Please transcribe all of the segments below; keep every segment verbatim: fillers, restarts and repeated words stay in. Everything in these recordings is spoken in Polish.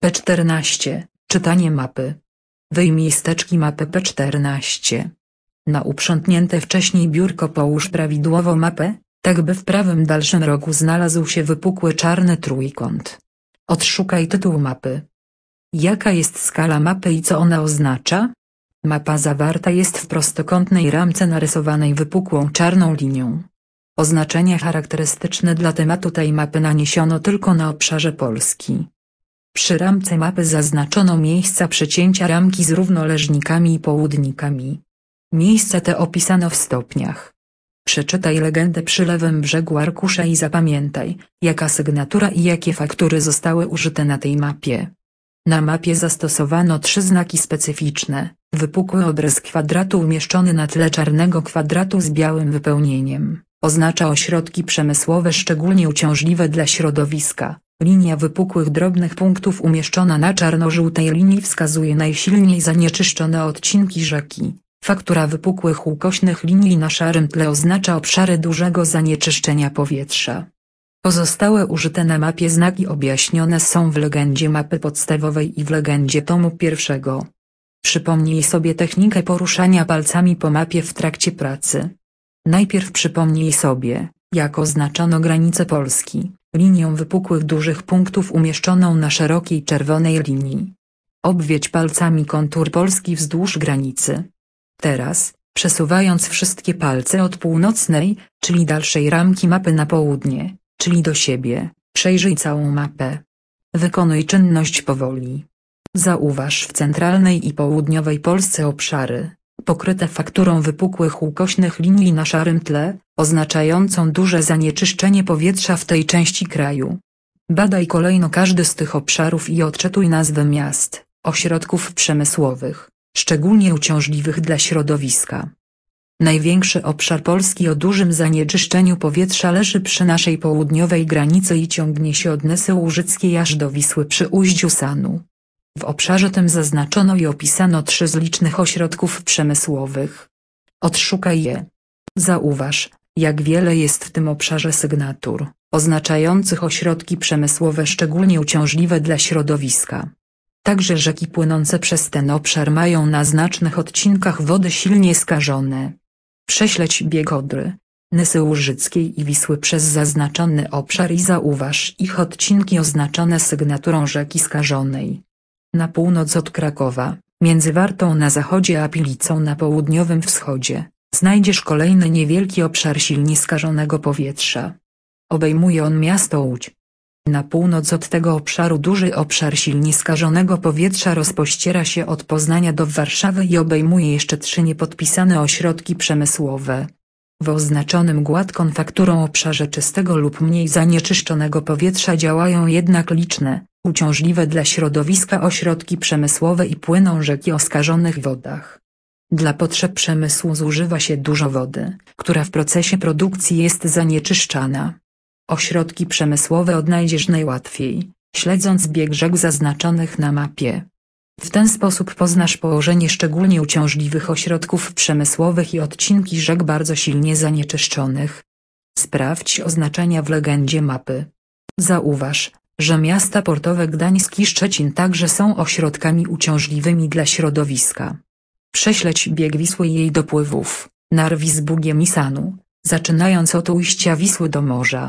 P czternaście. Czytanie mapy. Wyjmij z teczki mapę P czternaście. Na uprzątnięte wcześniej biurko połóż prawidłowo mapę, tak by w prawym dalszym rogu znalazł się wypukły czarny trójkąt. Odszukaj tytuł mapy. Jaka jest skala mapy i co ona oznacza? Mapa zawarta jest w prostokątnej ramce narysowanej wypukłą czarną linią. Oznaczenia charakterystyczne dla tematu tej mapy naniesiono tylko na obszarze Polski. Przy ramce mapy zaznaczono miejsca przecięcia ramki z równoleżnikami i południkami. Miejsca te opisano w stopniach. Przeczytaj legendę przy lewym brzegu arkusza i zapamiętaj, jaka sygnatura i jakie faktury zostały użyte na tej mapie. Na mapie zastosowano trzy znaki specyficzne: wypukły obraz kwadratu umieszczony na tle czarnego kwadratu z białym wypełnieniem, oznacza ośrodki przemysłowe szczególnie uciążliwe dla środowiska. Linia wypukłych drobnych punktów umieszczona na czarno-żółtej linii wskazuje najsilniej zanieczyszczone odcinki rzeki. Faktura wypukłych ukośnych linii na szarym tle oznacza obszary dużego zanieczyszczenia powietrza. Pozostałe użyte na mapie znaki objaśnione są w legendzie mapy podstawowej i w legendzie tomu pierwszego. Przypomnij sobie technikę poruszania palcami po mapie w trakcie pracy. Najpierw przypomnij sobie, jak oznaczono granicę Polski, linią wypukłych dużych punktów umieszczoną na szerokiej czerwonej linii. Obwiedź palcami kontur Polski wzdłuż granicy. Teraz, przesuwając wszystkie palce od północnej, czyli dalszej ramki mapy na południe, czyli do siebie, przejrzyj całą mapę. Wykonuj czynność powoli. Zauważ w centralnej i południowej Polsce obszary, pokryte fakturą wypukłych ukośnych linii na szarym tle, oznaczającą duże zanieczyszczenie powietrza w tej części kraju. Badaj kolejno każdy z tych obszarów i odczytuj nazwy miast, ośrodków przemysłowych, szczególnie uciążliwych dla środowiska. Największy obszar Polski o dużym zanieczyszczeniu powietrza leży przy naszej południowej granicy i ciągnie się od Nysy Łużyckiej aż do Wisły przy ujściu Sanu. W obszarze tym zaznaczono i opisano trzy z licznych ośrodków przemysłowych. Odszukaj je. Zauważ, jak wiele jest w tym obszarze sygnatur, oznaczających ośrodki przemysłowe szczególnie uciążliwe dla środowiska. Także rzeki płynące przez ten obszar mają na znacznych odcinkach wody silnie skażone. Prześledź bieg Odry, Nysy Łużyckiej i Wisły przez zaznaczony obszar i zauważ ich odcinki oznaczone sygnaturą rzeki skażonej. Na północ od Krakowa, między Wartą na zachodzie a Pilicą na południowym wschodzie, znajdziesz kolejny niewielki obszar silnie skażonego powietrza. Obejmuje on miasto Łódź. Na północ od tego obszaru duży obszar silnie skażonego powietrza rozpościera się od Poznania do Warszawy i obejmuje jeszcze trzy niepodpisane ośrodki przemysłowe. W oznaczonym gładką fakturą obszarze czystego lub mniej zanieczyszczonego powietrza działają jednak liczne, uciążliwe dla środowiska ośrodki przemysłowe i płyną rzeki o skażonych wodach. Dla potrzeb przemysłu zużywa się dużo wody, która w procesie produkcji jest zanieczyszczana. Ośrodki przemysłowe odnajdziesz najłatwiej, śledząc bieg rzek zaznaczonych na mapie. W ten sposób poznasz położenie szczególnie uciążliwych ośrodków przemysłowych i odcinki rzek bardzo silnie zanieczyszczonych. Sprawdź oznaczenia w legendzie mapy. Zauważ, że miasta portowe Gdańsk i Szczecin także są ośrodkami uciążliwymi dla środowiska. Prześledź bieg Wisły i jej dopływów, Narwi z Bugiem i Sanu, zaczynając od ujścia Wisły do morza.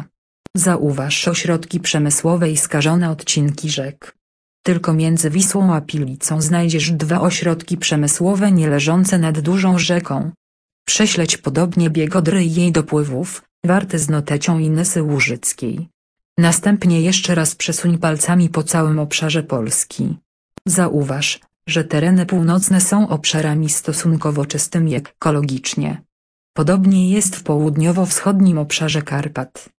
Zauważ ośrodki przemysłowe i skażone odcinki rzek. Tylko między Wisłą a Pilicą znajdziesz dwa ośrodki przemysłowe nie leżące nad dużą rzeką. Prześledź podobnie bieg Odry i jej dopływów, Warty z Notecią i Nysy Łużyckiej. Następnie jeszcze raz przesuń palcami po całym obszarze Polski. Zauważ, że tereny północne są obszarami stosunkowo czystymi ekologicznie. Podobnie jest w południowo-wschodnim obszarze Karpat.